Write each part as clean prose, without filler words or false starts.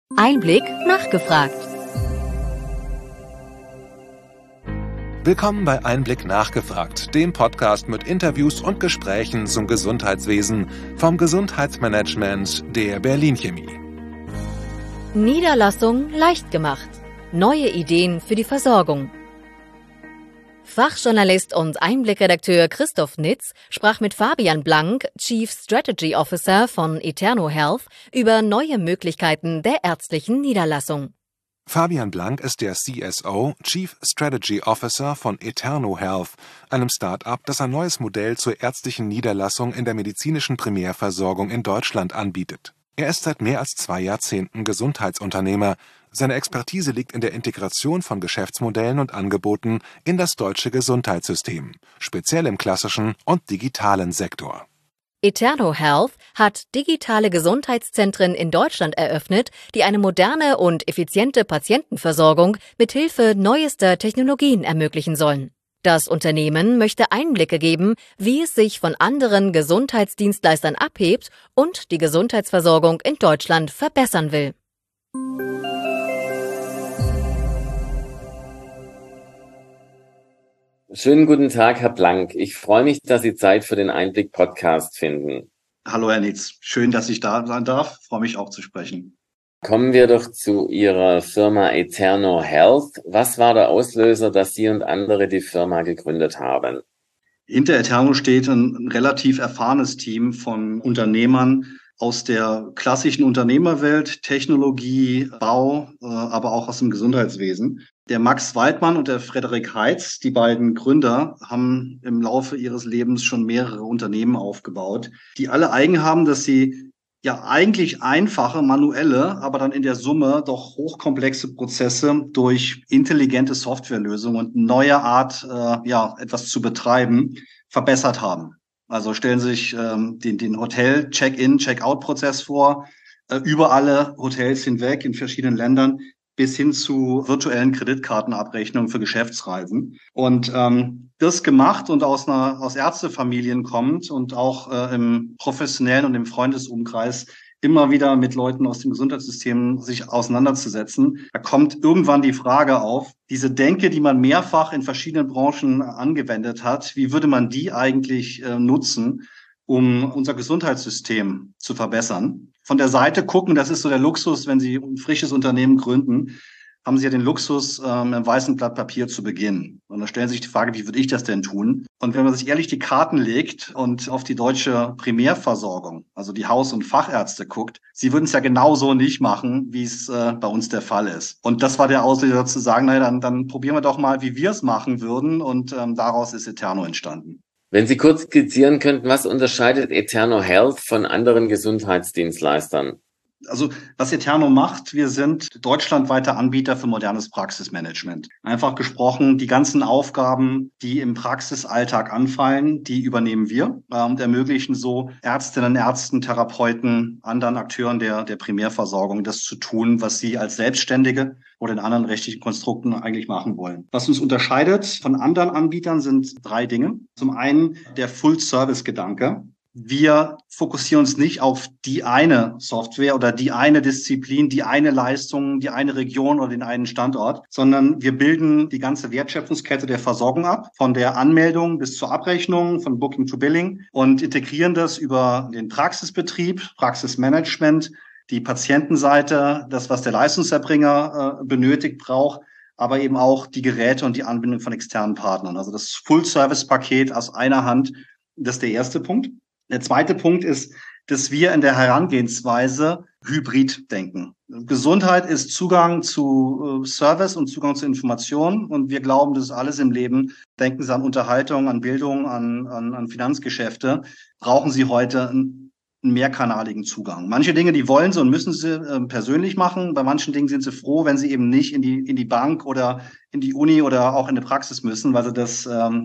Einblick nachgefragt. Willkommen bei Einblick nachgefragt, dem Podcast mit Interviews und Gesprächen zum Gesundheitswesen vom Gesundheitsmanagement der Berlin Chemie. Niederlassung leicht gemacht. Neue Ideen für die Versorgung. Fachjournalist und Einblick-Redakteur Christoph Nitz sprach mit Fabian Blank, Chief Strategy Officer von Eterno Health, über neue Möglichkeiten der ärztlichen Niederlassung. Fabian Blank ist der CSO, Chief Strategy Officer von Eterno Health, einem Start-up, das ein neues Modell zur ärztlichen Niederlassung in der medizinischen Primärversorgung in Deutschland anbietet. Er ist seit mehr als 2 Jahrzehnten Gesundheitsunternehmer. Seine Expertise liegt in der Integration von Geschäftsmodellen und Angeboten in das deutsche Gesundheitssystem, speziell im klassischen und digitalen Sektor. Eterno Health hat digitale Gesundheitszentren in Deutschland eröffnet, die eine moderne und effiziente Patientenversorgung mithilfe neuester Technologien ermöglichen sollen. Das Unternehmen möchte Einblicke geben, wie es sich von anderen Gesundheitsdienstleistern abhebt und die Gesundheitsversorgung in Deutschland verbessern will. Schönen guten Tag, Herr Blank. Ich freue mich, dass Sie Zeit für den Einblick-Podcast finden. Hallo, Herr Nitz. Schön, dass ich da sein darf. Ich freue mich auch zu sprechen. Kommen wir doch zu Ihrer Firma Eterno Health. Was war der Auslöser, dass Sie und andere die Firma gegründet haben? Hinter Eterno steht ein relativ erfahrenes Team von Unternehmern aus der klassischen Unternehmerwelt, Technologie, Bau, aber auch aus dem Gesundheitswesen. Der Max Weidmann und der Frederik Heitz, die beiden Gründer, haben im Laufe ihres Lebens schon mehrere Unternehmen aufgebaut, die alle eigen haben, dass sie ja eigentlich einfache, manuelle, aber dann in der Summe doch hochkomplexe Prozesse durch intelligente Softwarelösungen und neue Art, etwas zu betreiben, verbessert haben. Also stellen Sie sich den Hotel-Check-in, Check-out-Prozess vor, über alle Hotels hinweg in verschiedenen Ländern, bis hin zu virtuellen Kreditkartenabrechnungen für Geschäftsreisen. Und das gemacht und aus Ärztefamilien kommt und auch im professionellen und im Freundesumkreis immer wieder mit Leuten aus dem Gesundheitssystem sich auseinanderzusetzen. Da kommt irgendwann die Frage auf, diese Denke, die man mehrfach in verschiedenen Branchen angewendet hat, wie würde man die eigentlich nutzen, um unser Gesundheitssystem zu verbessern? Von der Seite gucken, das ist so der Luxus, wenn Sie ein frisches Unternehmen gründen, haben Sie ja den Luxus, im weißen Blatt Papier zu beginnen. Und da stellen Sie sich die Frage, wie würde ich das denn tun? Und wenn man sich ehrlich die Karten legt und auf die deutsche Primärversorgung, also die Haus- und Fachärzte guckt, sie würden es ja genauso nicht machen, wie es bei uns der Fall ist. Und das war der Auslöser zu sagen, naja, dann probieren wir doch mal, wie wir es machen würden. Und daraus ist Eterno entstanden. Wenn Sie kurz skizzieren könnten, was unterscheidet Eterno Health von anderen Gesundheitsdienstleistern? Also was Eterno macht, wir sind deutschlandweiter Anbieter für modernes Praxismanagement. Einfach gesprochen, die ganzen Aufgaben, die im Praxisalltag anfallen, die übernehmen wir und ermöglichen so Ärztinnen, Ärzten, Therapeuten, anderen Akteuren der Primärversorgung, das zu tun, was sie als Selbstständige oder in anderen rechtlichen Konstrukten eigentlich machen wollen. Was uns unterscheidet von anderen Anbietern sind 3 Dinge. Zum einen der Full-Service-Gedanke. Wir fokussieren uns nicht auf die eine Software oder die eine Disziplin, die eine Leistung, die eine Region oder den einen Standort, sondern wir bilden die ganze Wertschöpfungskette der Versorgung ab, von der Anmeldung bis zur Abrechnung, von Booking to Billing und integrieren das über den Praxisbetrieb, Praxismanagement, die Patientenseite, das, was der Leistungserbringer benötigt, braucht, aber eben auch die Geräte und die Anbindung von externen Partnern. Also das Full-Service-Paket aus einer Hand, das ist der erste Punkt. Der zweite Punkt ist, dass wir in der Herangehensweise hybrid denken. Gesundheit ist Zugang zu Service und Zugang zu Informationen. Und wir glauben, das ist alles im Leben. Denken Sie an Unterhaltung, an Bildung, an Finanzgeschäfte. Brauchen Sie heute einen mehrkanaligen Zugang. Manche Dinge, die wollen Sie und müssen Sie persönlich machen. Bei manchen Dingen sind Sie froh, wenn Sie eben nicht in die Bank oder in die Uni oder auch in die Praxis müssen, weil Sie das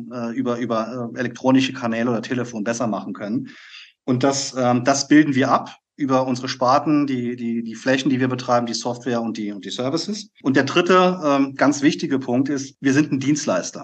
über elektronische Kanäle oder Telefon besser machen können. Und das bilden wir ab über unsere Sparten, die Flächen, die wir betreiben, die Software und die Services. Und der dritte ganz wichtige Punkt ist, wir sind ein Dienstleister.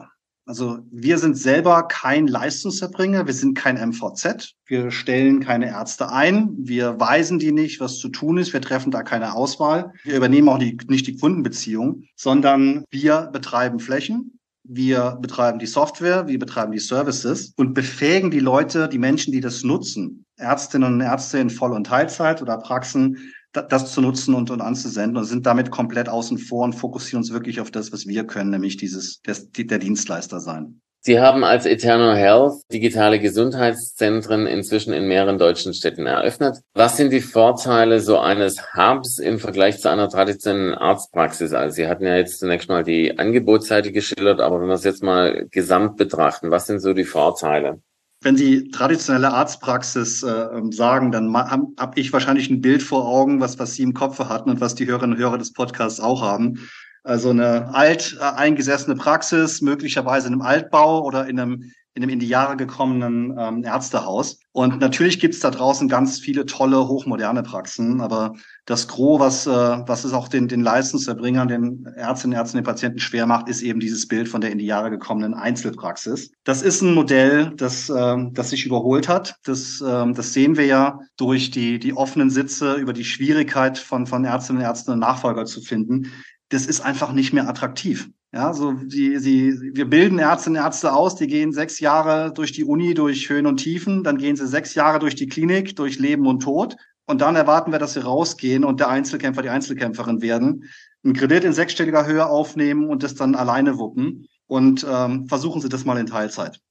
Also wir sind selber kein Leistungserbringer, wir sind kein MVZ, wir stellen keine Ärzte ein, wir weisen die nicht, was zu tun ist, wir treffen da keine Auswahl, wir übernehmen auch nicht die Kundenbeziehung, sondern wir betreiben Flächen, wir betreiben die Software, wir betreiben die Services und befähigen die Leute, die Menschen, die das nutzen, Ärztinnen und Ärzte in Voll- und Teilzeit oder Praxen, das zu nutzen und anzusenden und sind damit komplett außen vor und fokussieren uns wirklich auf das, was wir können, nämlich der Dienstleister sein. Sie haben als Eterno Health digitale Gesundheitszentren inzwischen in mehreren deutschen Städten eröffnet. Was sind die Vorteile so eines Hubs im Vergleich zu einer traditionellen Arztpraxis? Also Sie hatten ja jetzt zunächst mal die Angebotsseite geschildert, aber wenn wir es jetzt mal gesamt betrachten, was sind so die Vorteile? Wenn Sie traditionelle Arztpraxis sagen, dann hab ich wahrscheinlich ein Bild vor Augen, was Sie im Kopf hatten und was die Hörerinnen und Hörer des Podcasts auch haben. Also eine eingesessene Praxis, möglicherweise in einem Altbau oder in einem in die Jahre gekommenen Ärztehaus. Und natürlich gibt's da draußen ganz viele tolle, hochmoderne Praxen, aber das Gros, was es auch den Leistungserbringern, den Ärztinnen und Ärzten, den Patienten schwer macht, ist eben dieses Bild von der in die Jahre gekommenen Einzelpraxis. Das ist ein Modell, das sich überholt hat. Das sehen wir ja durch die offenen Sitze, über die Schwierigkeit von Ärztinnen und Ärzten einen Nachfolger zu finden. Das ist einfach nicht mehr attraktiv. Ja, so wir bilden Ärztinnen und Ärzte aus, die gehen 6 Jahre durch die Uni, durch Höhen und Tiefen, dann gehen sie 6 Jahre durch die Klinik, durch Leben und Tod. Und dann erwarten wir, dass sie rausgehen und der Einzelkämpfer, die Einzelkämpferin werden, einen Kredit in 6-stelliger Höhe aufnehmen und das dann alleine wuppen. Und versuchen Sie das mal in Teilzeit.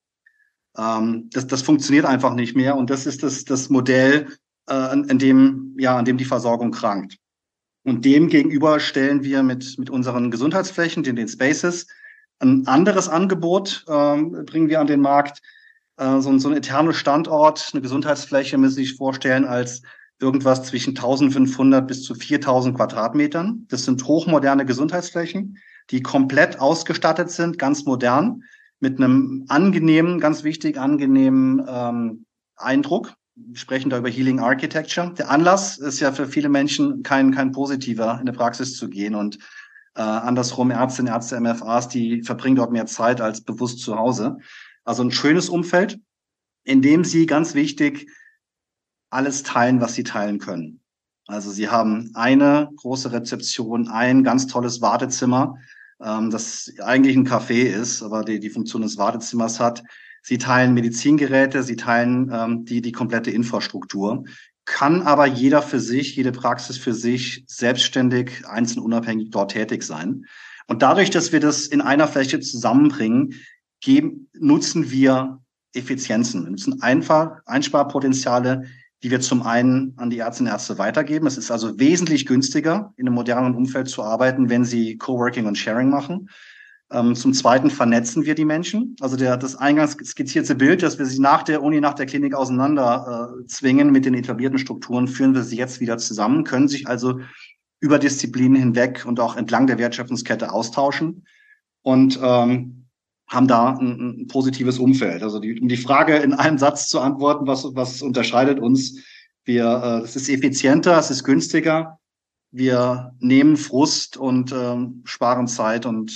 Das funktioniert einfach nicht mehr. Und das ist das Modell, an dem die Versorgung krankt. Und dem gegenüber stellen wir mit unseren Gesundheitsflächen, den Spaces, ein anderes Angebot bringen wir an den Markt. So ein Eterno-Standort, eine Gesundheitsfläche, müssen Sie sich vorstellen, als irgendwas zwischen 1500 bis zu 4000 Quadratmetern. Das sind hochmoderne Gesundheitsflächen, die komplett ausgestattet sind, ganz modern, mit einem angenehmen, ganz wichtig angenehmen Eindruck. Wir sprechen da über Healing Architecture. Der Anlass ist ja für viele Menschen kein positiver, in eine Praxis zu gehen. Und andersrum, Ärztinnen, Ärzte, MFAs, die verbringen dort mehr Zeit als bewusst zu Hause. Also ein schönes Umfeld, in dem sie, ganz wichtig, alles teilen, was sie teilen können. Also sie haben eine große Rezeption, ein ganz tolles Wartezimmer, das eigentlich ein Café ist, aber die Funktion des Wartezimmers hat. Sie teilen Medizingeräte, sie teilen die komplette Infrastruktur, kann aber jeder für sich, jede Praxis für sich selbstständig, einzeln unabhängig dort tätig sein. Und dadurch, dass wir das in einer Fläche zusammenbringen, nutzen wir Effizienzen. Wir nutzen einfach Einsparpotenziale, die wir zum einen an die Ärztinnen und Ärzte weitergeben. Es ist also wesentlich günstiger, in einem modernen Umfeld zu arbeiten, wenn sie Coworking und Sharing machen. Zum Zweiten vernetzen wir die Menschen. Also das eingangs skizzierte Bild, dass wir sie nach der Uni, nach der Klinik auseinander zwingen mit den etablierten Strukturen, führen wir sie jetzt wieder zusammen, können sich also über Disziplinen hinweg und auch entlang der Wertschöpfungskette austauschen und haben da ein positives Umfeld. Also um die Frage in einem Satz zu antworten, was unterscheidet uns? Es ist effizienter, es ist günstiger. Wir nehmen Frust und sparen Zeit und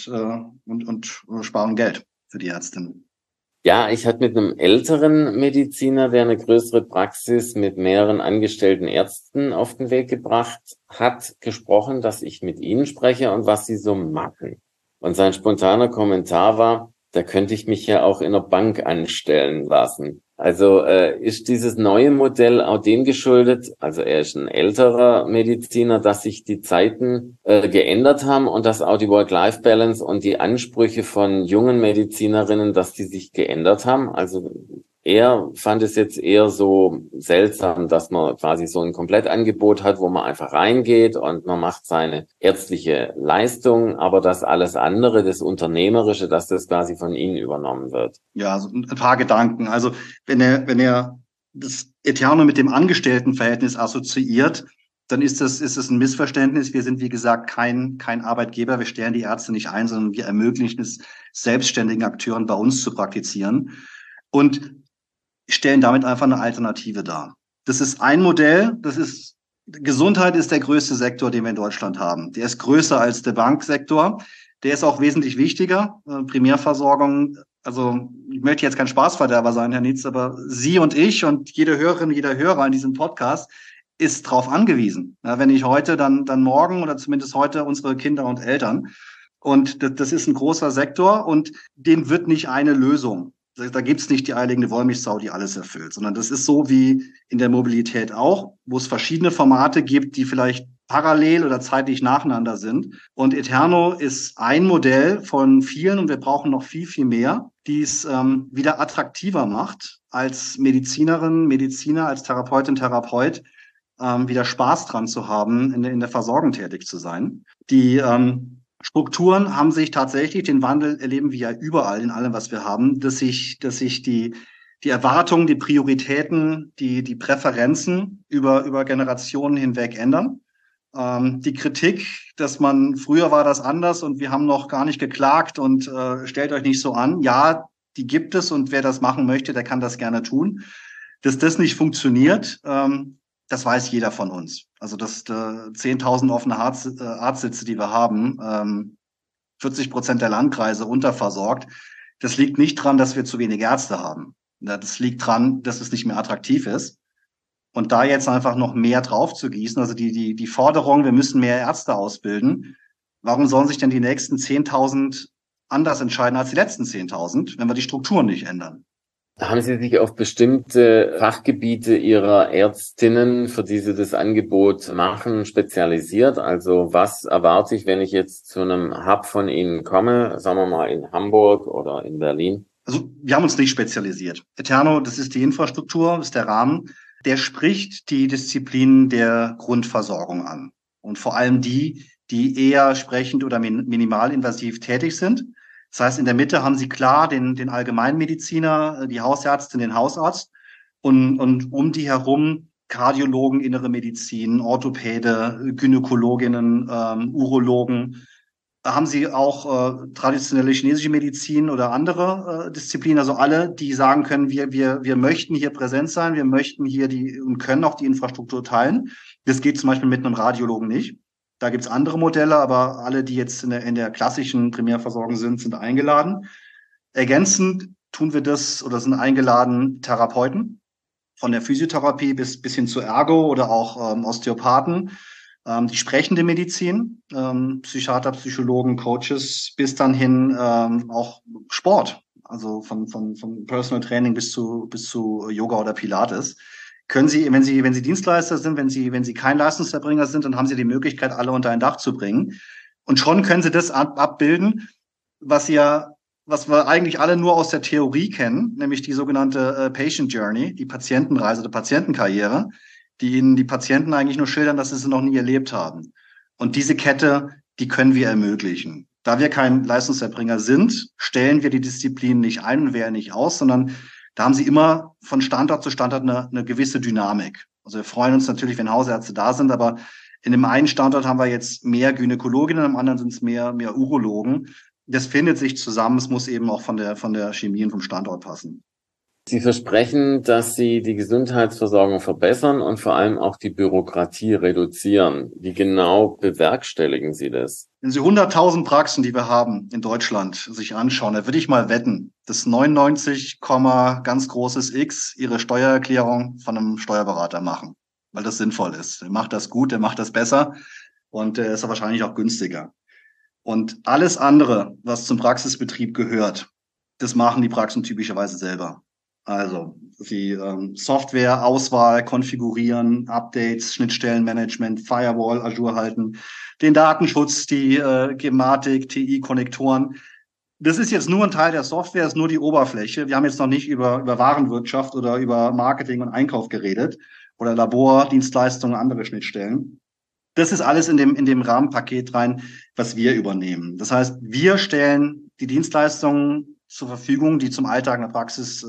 sparen Geld für die Ärztinnen. Ja, ich hatte mit einem älteren Mediziner, der eine größere Praxis mit mehreren angestellten Ärzten auf den Weg gebracht hat, gesprochen, dass ich mit ihnen spreche und was sie so machen. Und sein spontaner Kommentar war, da könnte ich mich ja auch in einer Bank anstellen lassen. Also ist dieses neue Modell auch dem geschuldet, also er ist ein älterer Mediziner, dass sich die Zeiten geändert haben und dass auch die Work-Life-Balance und die Ansprüche von jungen Medizinerinnen, dass die sich geändert haben. Also er fand es jetzt eher so seltsam, dass man quasi so ein Komplettangebot hat, wo man einfach reingeht und man macht seine ärztliche Leistung, aber das alles andere, das Unternehmerische, dass das quasi von Ihnen übernommen wird. Ja, so ein paar Gedanken. Also wenn er das Eterno mit dem Angestelltenverhältnis assoziiert, dann ist es ein Missverständnis. Wir sind, wie gesagt, kein Arbeitgeber. Wir stellen die Ärzte nicht ein, sondern wir ermöglichen es selbstständigen Akteuren bei uns zu praktizieren und stellen damit einfach eine Alternative dar. Das ist ein Modell. Gesundheit ist der größte Sektor, den wir in Deutschland haben. Der ist größer als der Banksektor. Der ist auch wesentlich wichtiger. Primärversorgung Also ich möchte jetzt kein Spaßverderber sein, Herr Nietz, aber Sie und ich und jede Hörerin, jeder Hörer in diesem Podcast ist darauf angewiesen. Ja, wenn nicht heute, dann morgen oder zumindest heute unsere Kinder und Eltern. Und das ist ein großer Sektor und den wird nicht eine Lösung. Da gibt's nicht die eierlegende Wollmilchsau, die alles erfüllt, sondern das ist so wie in der Mobilität auch, wo es verschiedene Formate gibt, die vielleicht parallel oder zeitlich nacheinander sind. Und Eterno ist ein Modell von vielen und wir brauchen noch viel, viel mehr, die es wieder attraktiver macht, als Medizinerin, Mediziner, als Therapeutin, Therapeut wieder Spaß dran zu haben, in der Versorgung tätig zu sein. Die Strukturen haben sich tatsächlich, den Wandel erleben wir ja überall in allem, was wir haben, dass sich die Erwartungen, die Prioritäten, die Präferenzen über Generationen hinweg ändern. Die Kritik, dass man früher war das anders und wir haben noch gar nicht geklagt und stellt euch nicht so an. Ja, die gibt es und wer das machen möchte, der kann das gerne tun. Dass das nicht funktioniert, das weiß jeder von uns. Also dass 10.000 offene Arztsitze, die wir haben, 40% der Landkreise unterversorgt, das liegt nicht dran, dass wir zu wenig Ärzte haben. Das liegt dran, dass es nicht mehr attraktiv ist. Und da jetzt einfach noch mehr drauf zu gießen, also die Forderung, wir müssen mehr Ärzte ausbilden. Warum sollen sich denn die nächsten 10.000 anders entscheiden als die letzten 10.000, wenn wir die Strukturen nicht ändern? Haben Sie sich auf bestimmte Fachgebiete Ihrer Ärztinnen, für die Sie das Angebot machen, spezialisiert? Also was erwarte ich, wenn ich jetzt zu einem Hub von Ihnen komme, sagen wir mal in Hamburg oder in Berlin? Also wir haben uns nicht spezialisiert. Eterno, das ist die Infrastruktur, das ist der Rahmen. Der spricht die Disziplinen der Grundversorgung an. Und vor allem die eher sprechend oder minimalinvasiv tätig sind. Das heißt, in der Mitte haben Sie klar den Allgemeinmediziner, die Hausärztin, den Hausarzt und um die herum Kardiologen, innere Medizin, Orthopäde, Gynäkologinnen, Urologen. Da haben Sie auch traditionelle chinesische Medizin oder andere Disziplinen, also alle, die sagen können, wir möchten hier präsent sein, wir möchten hier und können auch die Infrastruktur teilen. Das geht zum Beispiel mit einem Radiologen nicht. Da gibt's andere Modelle, aber alle, die jetzt in der klassischen Primärversorgung sind eingeladen. Ergänzend tun wir das oder sind eingeladen Therapeuten von der Physiotherapie bis hin zu Ergo oder auch Osteopathen, die sprechende Medizin, Psychiater, Psychologen, Coaches, bis dann hin auch Sport, also von Personal Training bis zu Yoga oder Pilates. Können Sie, wenn Sie Dienstleister sind, wenn Sie kein Leistungserbringer sind, dann haben Sie die Möglichkeit, alle unter ein Dach zu bringen. Und schon können Sie das abbilden, was wir eigentlich alle nur aus der Theorie kennen, nämlich die sogenannte Patient Journey, die Patientenreise, die Patientenkarriere, die Ihnen die Patienten eigentlich nur schildern, dass sie es noch nie erlebt haben. Und diese Kette, die können wir ermöglichen. Da wir kein Leistungserbringer sind, stellen wir die Disziplin nicht ein und wählen nicht aus, sondern da haben Sie immer von Standort zu Standort eine gewisse Dynamik. Also wir freuen uns natürlich, wenn Hausärzte da sind, aber in dem einen Standort haben wir jetzt mehr Gynäkologinnen, im anderen sind es mehr Urologen. Das findet sich zusammen. Es muss eben auch von der Chemie und vom Standort passen. Sie versprechen, dass Sie die Gesundheitsversorgung verbessern und vor allem auch die Bürokratie reduzieren. Wie genau bewerkstelligen Sie das? Wenn Sie 100.000 Praxen, die wir haben in Deutschland, sich anschauen, da würde ich mal wetten, dass 99, ganz großes X ihre Steuererklärung von einem Steuerberater machen, weil das sinnvoll ist. Er macht das gut, er macht das besser und er ist wahrscheinlich auch günstiger. Und alles andere, was zum Praxisbetrieb gehört, das machen die Praxen typischerweise selber. Also sie Software, Auswahl, konfigurieren, Updates, Schnittstellenmanagement, Firewall, Azure halten, den Datenschutz, die Gematik, TI-Konnektoren. Das ist jetzt nur ein Teil der Software, ist nur die Oberfläche. Wir haben jetzt noch nicht über Warenwirtschaft oder über Marketing und Einkauf geredet oder Labor, Dienstleistungen, andere Schnittstellen. Das ist alles in dem Rahmenpaket rein, was wir übernehmen. Das heißt, wir stellen die Dienstleistungen zur Verfügung, die zum Alltag in der Praxis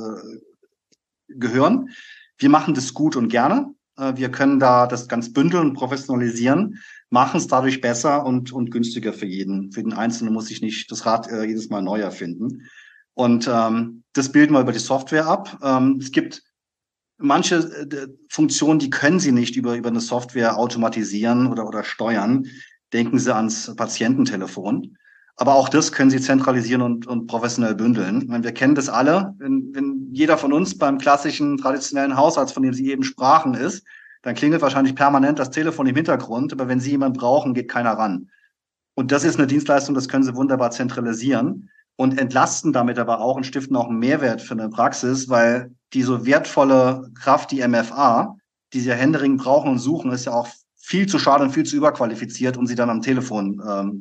gehören. Wir machen das gut und gerne. Wir können da das ganz bündeln und professionalisieren, machen es dadurch besser und günstiger für jeden. Für den Einzelnen muss ich nicht das Rad jedes Mal neu erfinden. Und das bilden wir über die Software ab. Es gibt manche Funktionen, die können Sie nicht über eine Software automatisieren oder steuern. Denken Sie ans Patiententelefon. Aber auch das können Sie zentralisieren und professionell bündeln. Ich meine, wir kennen das alle. Wenn jeder von uns beim klassischen, traditionellen Hausarzt, von dem Sie eben sprachen, ist, dann klingelt wahrscheinlich permanent das Telefon im Hintergrund. Aber wenn Sie jemanden brauchen, geht keiner ran. Und das ist eine Dienstleistung, das können Sie wunderbar zentralisieren und entlasten damit aber auch und stiften auch einen Mehrwert für eine Praxis, weil die so wertvolle Kraft, die MFA, die Sie ja händeringend brauchen und suchen, ist ja auch viel zu schade und viel zu überqualifiziert, um sie dann am Telefon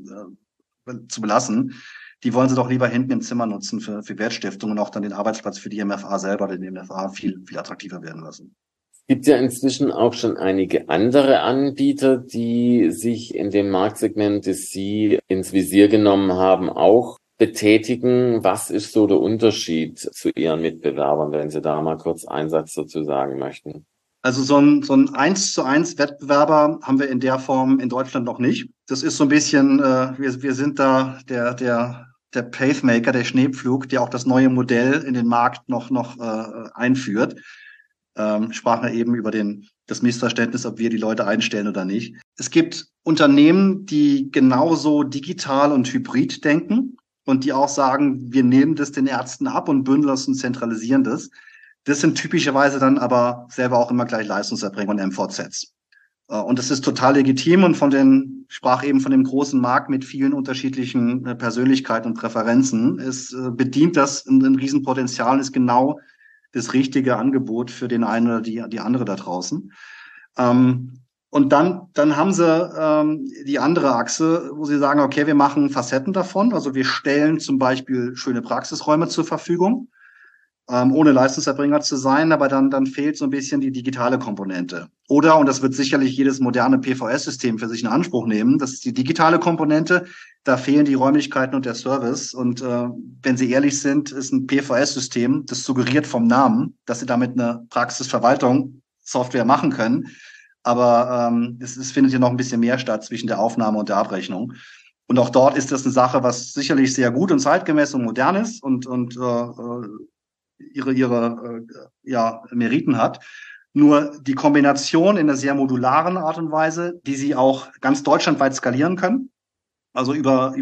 zu belassen. Die wollen sie doch lieber hinten im Zimmer nutzen für Wertstiftung und auch dann den Arbeitsplatz für die MFA selber, den MFA viel attraktiver werden lassen. Es gibt ja inzwischen auch schon einige andere Anbieter, die sich in dem Marktsegment, das Sie ins Visier genommen haben, auch betätigen. Was ist so der Unterschied zu Ihren Mitbewerbern, wenn Sie da mal kurz einen Satz dazu sagen möchten? Also so ein 1:1 Wettbewerber haben wir in der Form in Deutschland noch nicht. Das ist so ein bisschen, wir sind da der Pacemaker, der Schneepflug, der auch das neue Modell in den Markt noch einführt. Sprachen wir eben über das Missverständnis, ob wir die Leute einstellen oder nicht. Es gibt Unternehmen, die genauso digital und hybrid denken und die auch sagen, wir nehmen das den Ärzten ab und bündeln das und zentralisieren das. Das sind typischerweise dann aber selber auch immer gleich Leistungserbringer und MVZs. Und das ist total legitim und sprach eben von dem großen Markt mit vielen unterschiedlichen Persönlichkeiten und Präferenzen. Es bedient das ein Riesenpotenzial und ist genau das richtige Angebot für den einen oder die andere da draußen. Und dann haben sie die andere Achse, wo sie sagen, okay, wir machen Facetten davon. Also wir stellen zum Beispiel schöne Praxisräume zur Verfügung, ohne Leistungserbringer zu sein, aber dann fehlt so ein bisschen die digitale Komponente. Oder, und das wird sicherlich jedes moderne PVS-System für sich in Anspruch nehmen, das ist die digitale Komponente, da fehlen die Räumlichkeiten und der Service. Und wenn Sie ehrlich sind, ist ein PVS-System, das suggeriert vom Namen, dass Sie damit eine Praxisverwaltung Software machen können. Aber es findet ja noch ein bisschen mehr statt zwischen der Aufnahme und der Abrechnung. Und auch dort ist das eine Sache, was sicherlich sehr gut und zeitgemäß und modern ist und ihre Meriten hat. Nur die Kombination in einer sehr modularen Art und Weise, die sie auch ganz deutschlandweit skalieren können, also über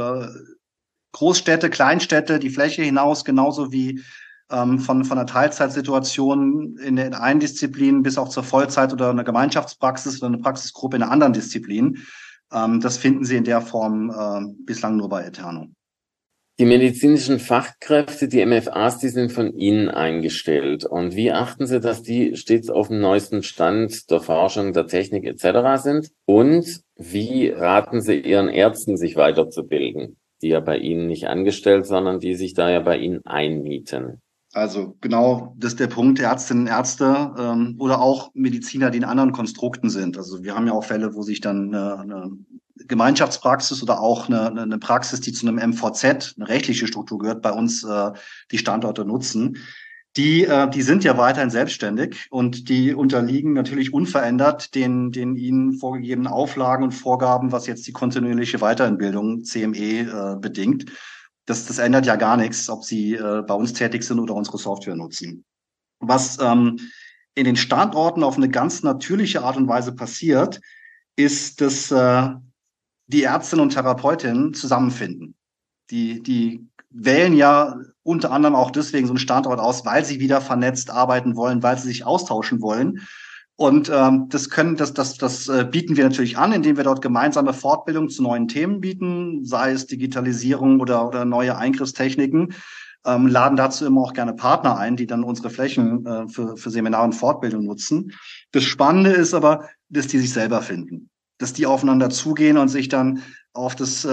Großstädte, Kleinstädte, die Fläche hinaus, genauso wie von der Teilzeitsituation in der einen Disziplin bis auch zur Vollzeit oder einer Gemeinschaftspraxis oder eine Praxisgruppe in einer anderen Disziplin. Das finden Sie in der Form bislang nur bei Eterno. Die medizinischen Fachkräfte, die MFAs, die sind von Ihnen eingestellt. Und wie achten Sie, dass die stets auf dem neuesten Stand der Forschung, der Technik etc. sind? Und wie raten Sie Ihren Ärzten, sich weiterzubilden, die ja bei Ihnen nicht angestellt, sondern die sich da ja bei Ihnen einmieten? Also genau, das ist der Punkt, Ärztinnen, Ärzte oder auch Mediziner, die in anderen Konstrukten sind. Also wir haben ja auch Fälle, wo sich dann eine Gemeinschaftspraxis oder auch eine Praxis, die zu einem MVZ, eine rechtliche Struktur gehört, bei uns die Standorte nutzen. Die sind ja weiterhin selbstständig und die unterliegen natürlich unverändert den ihnen vorgegebenen Auflagen und Vorgaben, was jetzt die kontinuierliche Weiterbildung CME bedingt. Das ändert ja gar nichts, ob sie bei uns tätig sind oder unsere Software nutzen. Was in den Standorten auf eine ganz natürliche Art und Weise passiert, ist, dass die Ärztinnen und Therapeutinnen zusammenfinden. Die wählen ja unter anderem auch deswegen so einen Standort aus, weil sie wieder vernetzt arbeiten wollen, weil sie sich austauschen wollen. Und das bieten wir natürlich an, indem wir dort gemeinsame Fortbildung zu neuen Themen bieten, sei es Digitalisierung oder neue Eingriffstechniken. Laden dazu immer auch gerne Partner ein, die dann unsere Flächen für Seminare und Fortbildung nutzen. Das Spannende ist aber, dass die sich selber finden, dass die aufeinander zugehen und sich dann auf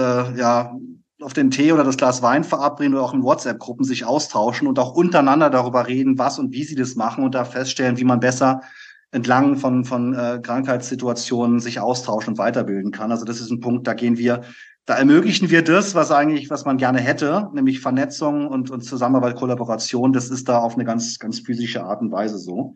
auf den Tee oder das Glas Wein verabreden oder auch in WhatsApp-Gruppen sich austauschen und auch untereinander darüber reden, was und wie sie das machen und da feststellen, wie man besser entlang von Krankheitssituationen sich austauschen und weiterbilden kann. Also das ist ein Punkt, da ermöglichen wir das, was man gerne hätte, nämlich Vernetzung und Zusammenarbeit, Kollaboration. Das ist da auf eine ganz, ganz physische Art und Weise so.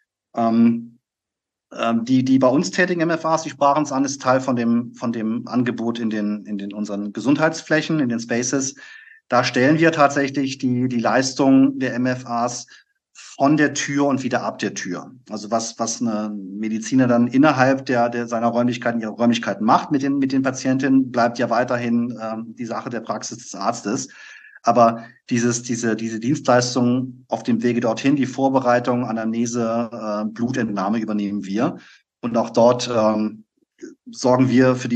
Die bei uns tätigen MFAs, die sprachen es an, ist Teil von dem Angebot in unseren Gesundheitsflächen, in den Spaces. Da stellen wir tatsächlich die Leistung der MFAs von der Tür und wieder ab der Tür. Also was eine Mediziner dann innerhalb seiner Räumlichkeiten, ihrer Räumlichkeiten macht mit den Patientinnen, bleibt ja weiterhin die Sache der Praxis des Arztes. Aber diese Dienstleistung auf dem Wege dorthin, die Vorbereitung, Anamnese, Blutentnahme übernehmen wir. Und auch dort sorgen wir für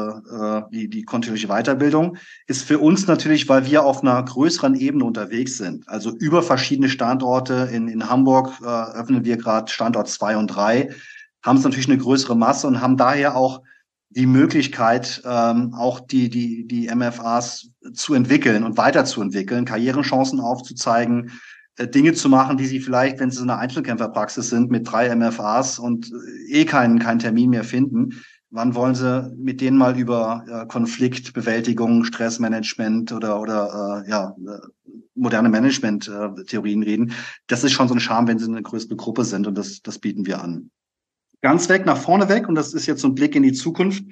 die kontinuierliche Weiterbildung. Ist für uns natürlich, weil wir auf einer größeren Ebene unterwegs sind. Also über verschiedene Standorte in Hamburg öffnen wir gerade Standort 2 und 3, haben es natürlich eine größere Masse und haben daher auch die Möglichkeit, auch die MFAs zu entwickeln und weiterzuentwickeln, Karrierechancen aufzuzeigen, Dinge zu machen, die sie vielleicht, wenn sie in einer Einzelkämpferpraxis sind, mit 3 MFAs und keinen Termin mehr finden. Wann wollen sie mit denen mal über Konfliktbewältigung, Stressmanagement oder moderne Management-Theorien reden? Das ist schon so ein Charme, wenn sie eine größere Gruppe sind und das bieten wir an. Ganz weg, nach vorne weg, und das ist jetzt so ein Blick in die Zukunft,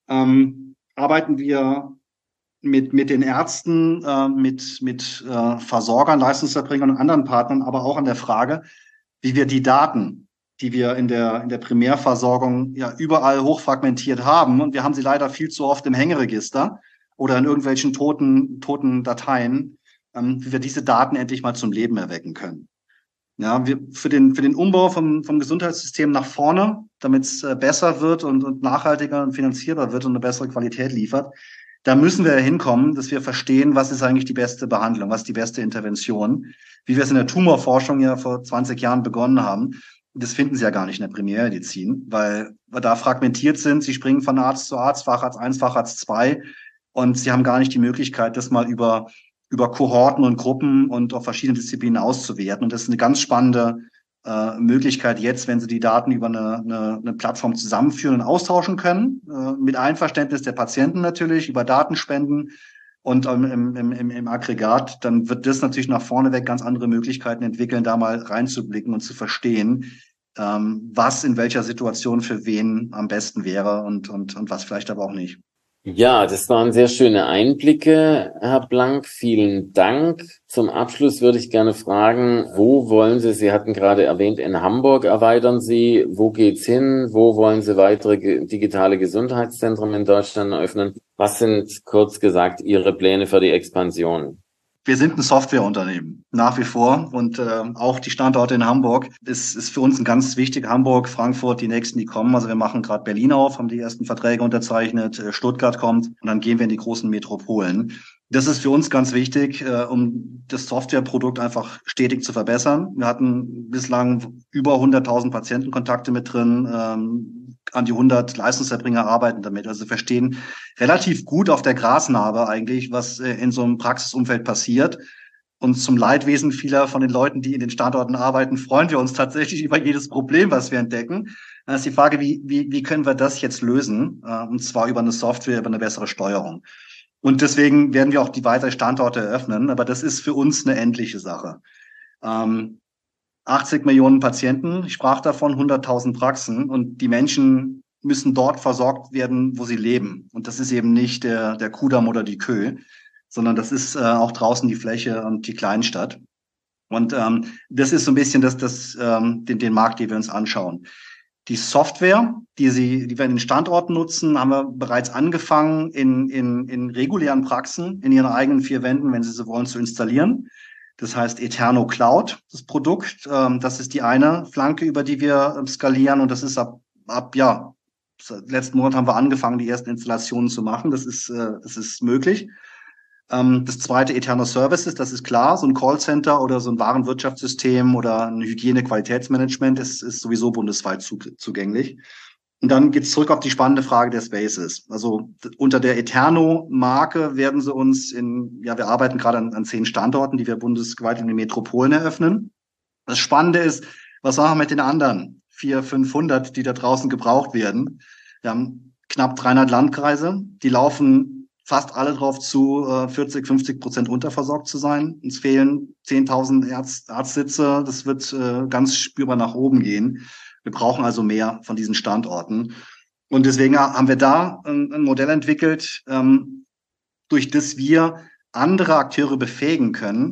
arbeiten wir mit den Ärzten, mit Versorgern, Leistungserbringern und anderen Partnern, aber auch an der Frage, wie wir die Daten, die wir in der Primärversorgung ja überall hochfragmentiert haben, und wir haben sie leider viel zu oft im Hängeregister oder in irgendwelchen toten Dateien, wie wir diese Daten endlich mal zum Leben erwecken können. Ja, wir für den Umbau vom Gesundheitssystem nach vorne, damit es besser wird und nachhaltiger und finanzierbar wird und eine bessere Qualität liefert, da müssen wir hinkommen, dass wir verstehen, was ist eigentlich die beste Behandlung, was ist die beste Intervention, wie wir es in der Tumorforschung ja vor 20 Jahren begonnen haben. Das finden Sie ja gar nicht in der Primärmedizin, weil wir da fragmentiert sind. Sie springen von Arzt zu Arzt, Facharzt 1, Facharzt 2, und Sie haben gar nicht die Möglichkeit, das mal über Kohorten und Gruppen und auf verschiedene Disziplinen auszuwerten. Und das ist eine ganz spannende Möglichkeit jetzt, wenn Sie die Daten über eine Plattform zusammenführen und austauschen können, mit Einverständnis der Patienten natürlich, über Datenspenden und im Aggregat, dann wird das natürlich nach vorne weg ganz andere Möglichkeiten entwickeln, da mal reinzublicken und zu verstehen, was in welcher Situation für wen am besten wäre und was vielleicht aber auch nicht. Ja, das waren sehr schöne Einblicke, Herr Blank. Vielen Dank. Zum Abschluss würde ich gerne fragen, wo wollen Sie hatten gerade erwähnt, in Hamburg erweitern Sie. Wo geht's hin? Wo wollen Sie weitere digitale Gesundheitszentren in Deutschland eröffnen? Was sind, kurz gesagt, Ihre Pläne für die Expansion? Wir sind ein Softwareunternehmen, nach wie vor. Und auch die Standorte in Hamburg ist für uns ein ganz wichtig. Hamburg, Frankfurt, die nächsten, die kommen. Also wir machen gerade Berlin auf, haben die ersten Verträge unterzeichnet. Stuttgart kommt, und dann gehen wir in die großen Metropolen. Das ist für uns ganz wichtig, um das Softwareprodukt einfach stetig zu verbessern. Wir hatten bislang über 100.000 Patientenkontakte mit drin. An die 100 Leistungserbringer arbeiten damit. Also verstehen relativ gut auf der Grasnarbe eigentlich, was in so einem Praxisumfeld passiert. Und zum Leidwesen vieler von den Leuten, die in den Standorten arbeiten, freuen wir uns tatsächlich über jedes Problem, was wir entdecken. Dann ist die Frage, wie können wir das jetzt lösen? Und zwar über eine Software, über eine bessere Steuerung. Und deswegen werden wir auch die weiteren Standorte eröffnen. Aber das ist für uns eine endliche Sache. 80 Millionen Patienten, ich sprach davon, 100.000 Praxen, und die Menschen müssen dort versorgt werden, wo sie leben. Und das ist eben nicht der Kudamm oder die Kö, sondern das ist auch draußen die Fläche und die Kleinstadt. Und das ist so ein bisschen den Markt, den wir uns anschauen. Die Software, die wir in den Standorten nutzen, haben wir bereits angefangen, in regulären Praxen, in ihren eigenen 4 Wänden, wenn sie so wollen, zu installieren. Das heißt Eterno Cloud, das Produkt. Das ist die eine Flanke, über die wir skalieren. Und das ist letzten Monat haben wir angefangen, die ersten Installationen zu machen. Das ist möglich. Das zweite Eterno Services, das ist klar. So ein Callcenter oder so ein Warenwirtschaftssystem oder ein Hygiene-Qualitätsmanagement ist sowieso bundesweit zugänglich. Und dann geht's zurück auf die spannende Frage der Spaces. Also unter der Eterno-Marke werden sie uns wir arbeiten gerade an 10 Standorten, die wir bundesweit in den Metropolen eröffnen. Das Spannende ist, was machen wir mit den anderen 400, 500, die da draußen gebraucht werden? Wir haben knapp 300 Landkreise, die laufen fast alle drauf zu, 40-50% unterversorgt zu sein. Uns fehlen 10.000 Arztsitze, das wird ganz spürbar nach oben gehen. Wir brauchen also mehr von diesen Standorten. Und deswegen haben wir da ein Modell entwickelt, durch das wir andere Akteure befähigen können,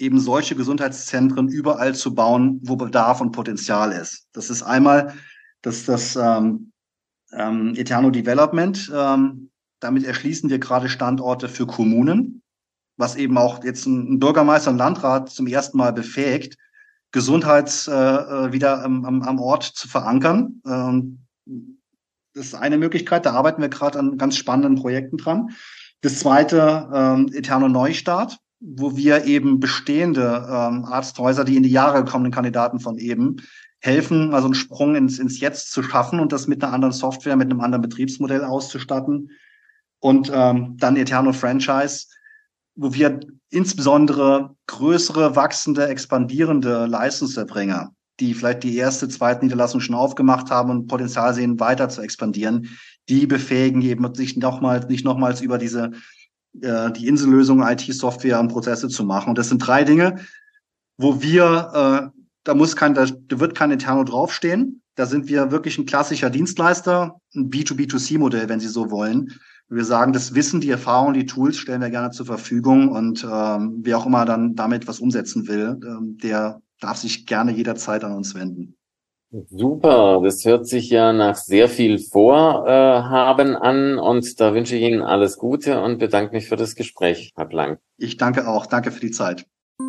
eben solche Gesundheitszentren überall zu bauen, wo Bedarf und Potenzial ist. Das ist einmal das Eterno Development. Damit erschließen wir gerade Standorte für Kommunen, was eben auch jetzt ein Bürgermeister und Landrat zum ersten Mal befähigt, Gesundheits wieder am Ort zu verankern. Das ist eine Möglichkeit, da arbeiten wir gerade an ganz spannenden Projekten dran. Das zweite, Eterno Neustart, wo wir eben bestehende Arzthäuser, die in die Jahre kommenden Kandidaten von eben, helfen, also einen Sprung ins Jetzt zu schaffen und das mit einer anderen Software, mit einem anderen Betriebsmodell auszustatten. Und dann Eterno Franchise, wo wir insbesondere größere, wachsende, expandierende Leistungserbringer, die vielleicht die erste, zweite Niederlassung schon aufgemacht haben und Potenzial sehen, weiter zu expandieren, die befähigen eben sich nicht nochmals über die Insellösung IT-Software und Prozesse zu machen. Und das sind 3 Dinge, wo wir, da wird kein Eterno draufstehen. Da sind wir wirklich ein klassischer Dienstleister, ein B2B2C-Modell, wenn Sie so wollen. Wir sagen, das Wissen, die Erfahrung, die Tools stellen wir gerne zur Verfügung und wer auch immer dann damit was umsetzen will, der darf sich gerne jederzeit an uns wenden. Super, das hört sich ja nach sehr viel Vorhaben an und da wünsche ich Ihnen alles Gute und bedanke mich für das Gespräch, Herr Blank. Ich danke auch. Danke für die Zeit.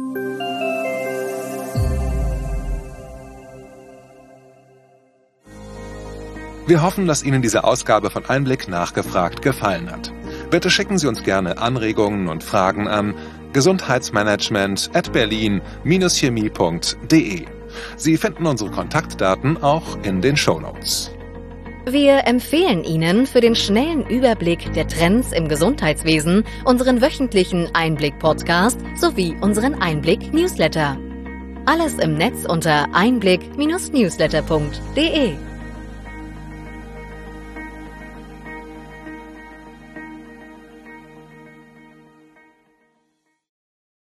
Wir hoffen, dass Ihnen diese Ausgabe von Einblick nachgefragt gefallen hat. Bitte schicken Sie uns gerne Anregungen und Fragen an gesundheitsmanagement@berlin-chemie.de. Sie finden unsere Kontaktdaten auch in den Shownotes. Wir empfehlen Ihnen für den schnellen Überblick der Trends im Gesundheitswesen unseren wöchentlichen Einblick-Podcast sowie unseren Einblick-Newsletter. Alles im Netz unter einblick-newsletter.de.